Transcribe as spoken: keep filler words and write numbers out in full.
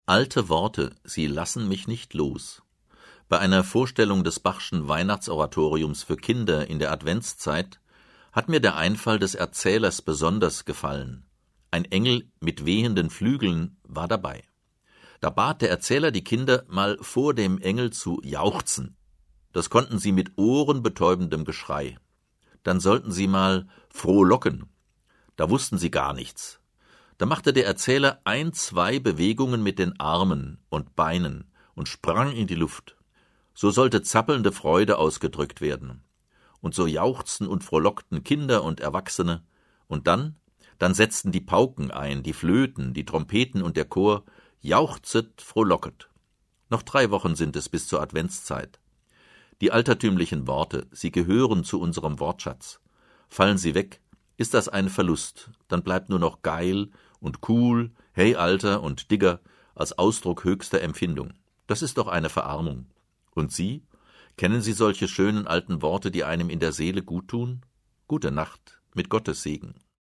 Alte Worte, sie lassen mich nicht los. Bei einer Vorstellung des Bachschen Weihnachtsoratoriums für Kinder in der Adventszeit hat mir der Einfall des Erzählers besonders gefallen. Ein Engel mit wehenden Flügeln war dabei. Da bat der Erzähler die Kinder, mal vor dem Engel zu jauchzen. Das konnten sie mit ohrenbetäubendem Geschrei. Dann sollten sie mal frohlocken. Da wussten sie gar nichts. Da machte der Erzähler ein, zwei Bewegungen mit den Armen und Beinen und sprang in die Luft. So sollte zappelnde Freude ausgedrückt werden. Und so jauchzten und frohlockten Kinder und Erwachsene. Und dann, dann setzten die Pauken ein, die Flöten, die Trompeten und der Chor. Jauchzet, frohlocket. Noch drei Wochen sind es bis zur Adventszeit. Die altertümlichen Worte, sie gehören zu unserem Wortschatz. Fallen sie weg, ist das ein Verlust. Dann bleibt nur noch geil und cool, hey Alter und Digger als Ausdruck höchster Empfindung. Das ist doch eine Verarmung. Und Sie? Kennen Sie solche schönen alten Worte, die einem in der Seele guttun? Gute Nacht, mit Gottes Segen.